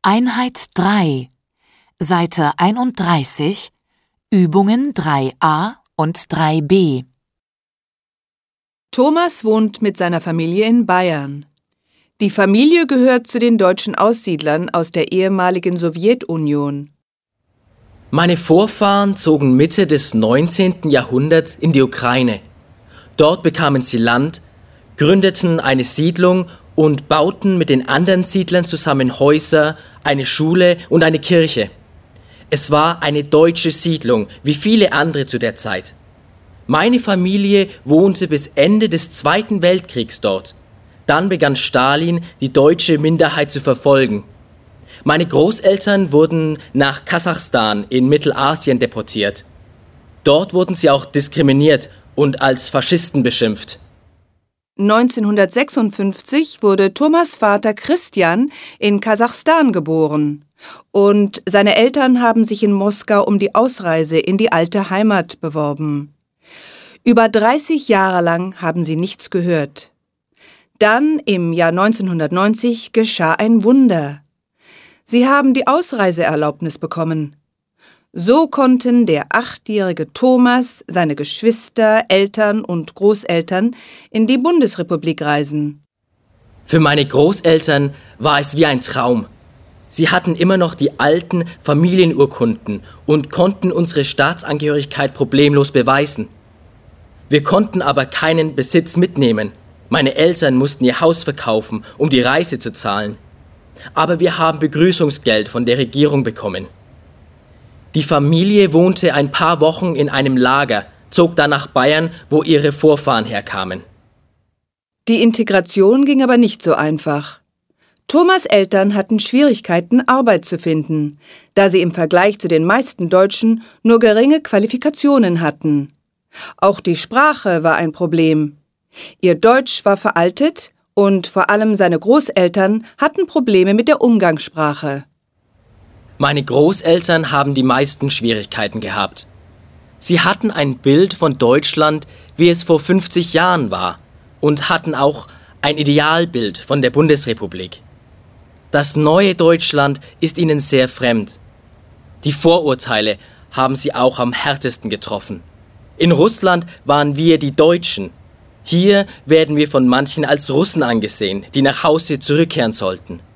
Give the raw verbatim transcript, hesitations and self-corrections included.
Einheit drei, Seite einunddreißig, Übungen drei a und drei b. Thomas wohnt mit seiner Familie in Bayern. Die Familie gehört zu den deutschen Aussiedlern aus der ehemaligen Sowjetunion. Meine Vorfahren zogen Mitte des neunzehnten Jahrhunderts in die Ukraine. Dort bekamen sie Land, gründeten eine Siedlung und bauten mit den anderen Siedlern zusammen Häuser, eine Schule und eine Kirche. Es war eine deutsche Siedlung, wie viele andere zu der Zeit. Meine Familie wohnte bis Ende des Zweiten Weltkriegs dort. Dann begann Stalin, die deutsche Minderheit zu verfolgen. Meine Großeltern wurden nach Kasachstan in Mittelasien deportiert. Dort wurden sie auch diskriminiert und als Faschisten beschimpft. neunzehnhundertsechsundfünfzig wurde Thomas' Vater Christian in Kasachstan geboren und seine Eltern haben sich in Moskau um die Ausreise in die alte Heimat beworben. Über dreißig Jahre lang haben sie nichts gehört. Dann, im Jahr neunzehnhundertneunzig, geschah ein Wunder. Sie haben die Ausreiseerlaubnis bekommen. So konnten der achtjährige Thomas, seine Geschwister, Eltern und Großeltern in die Bundesrepublik reisen. Für meine Großeltern war es wie ein Traum. Sie hatten immer noch die alten Familienurkunden und konnten unsere Staatsangehörigkeit problemlos beweisen. Wir konnten aber keinen Besitz mitnehmen. Meine Eltern mussten ihr Haus verkaufen, um die Reise zu zahlen. Aber wir haben Begrüßungsgeld von der Regierung bekommen. Die Familie wohnte ein paar Wochen in einem Lager, zog dann nach Bayern, wo ihre Vorfahren herkamen. Die Integration ging aber nicht so einfach. Thomas' Eltern hatten Schwierigkeiten, Arbeit zu finden, da sie im Vergleich zu den meisten Deutschen nur geringe Qualifikationen hatten. Auch die Sprache war ein Problem. Ihr Deutsch war veraltet und vor allem seine Großeltern hatten Probleme mit der Umgangssprache. Meine Großeltern haben die meisten Schwierigkeiten gehabt. Sie hatten ein Bild von Deutschland, wie es vor fünfzig Jahren war, und hatten auch ein Idealbild von der Bundesrepublik. Das neue Deutschland ist ihnen sehr fremd. Die Vorurteile haben sie auch am härtesten getroffen. In Russland waren wir die Deutschen. Hier werden wir von manchen als Russen angesehen, die nach Hause zurückkehren sollten.